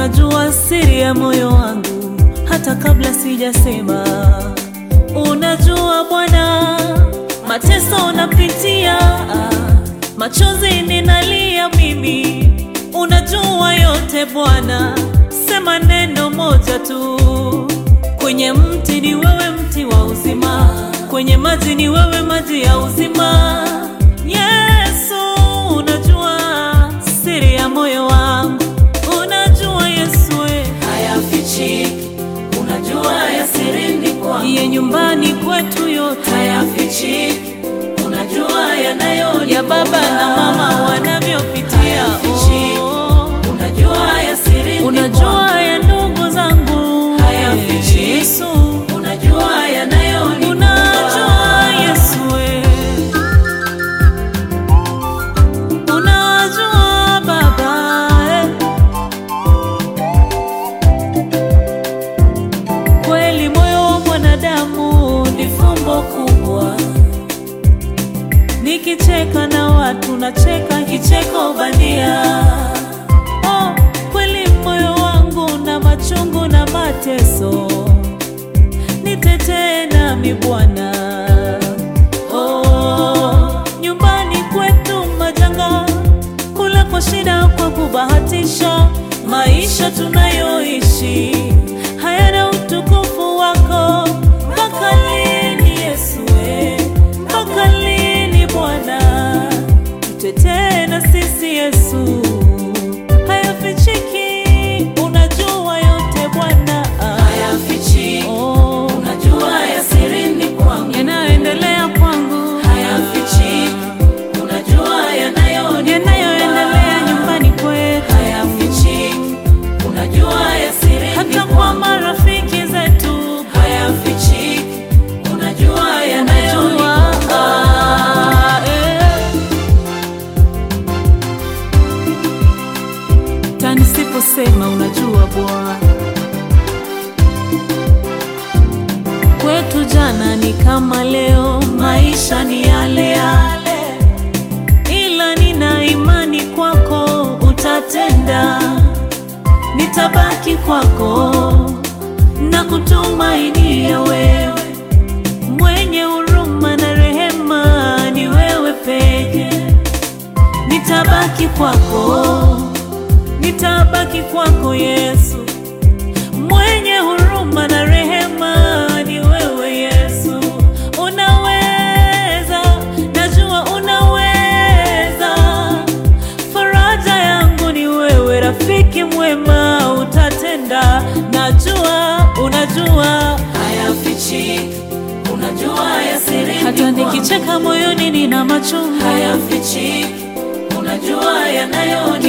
Unajua siri ya moyo wangu hata kabla sijasema. Unajua Bwana, mateso napitia, machozi ninalia mimi. Unajua yote Bwana, sema neno moja tu. Kwenye mti ni wewe, mti wa uzima, kwenye maji ni wewe, maji ya uzima. Yesu, unajua siri ya moyo wangu. Unajua Yesu, hayafichiki. Unajua ya sirini kwangu, ye nyumbani kwetu yote hayafichiki. Unajua yanayoni ya baba na mama wanavyopitia. Unajua ya sirini, unajua ya ndugu zangu. Hayafichiki. Yesu, unajua yanayoni. unajua Yesu, unajua Baba. Kweli moyo wa mwanadamu ni fumbo kubwa. Nikicheka na watu nacheka kicheko bandia. Oh, kweli moyo wangu na machungu na mateso, nitetee nami Bwana. Oh, nyumbani kwetu majanga, kula kwa shida, kwa kubahatisha. Maisha tunayoishi hayana utukufu wako. Mpaka lini Yesu, mpaka lini Bwana? Tutetee na sisi Yesu, hayafichiki. Unajua yote Bwana, Hayafichiki. Unajua ya sirini kwangu, yanayoendelea kwangu. hayafichiki. Unajua yanayoni, yanayoendelea nyumbani kwetu. hayafichiki. Unajua ya sirini hata kwa marafiki zetu. hayafichiki. Unajua yanayoni. Nisiposema unajua Bwana, kwetu jana ni kama leo, maisha ni yale yale, ila nina imani kwako utatenda. Nitabaki kwako na kutumainia wewe, mwenye huruma na rehema ni wewe peke. Nitabaki kwako, nitabaki kwako Yesu, mwenye huruma na rehema ni wewe Yesu. Unaweza, najua unaweza, faraja yangu ni wewe, rafiki mwema utatenda. Najua, unajua Hayafichiki. Unajua ya sirini hata kwangu, nikicheka moyoni nina machungu. hayafichiki. Unajua yanayoni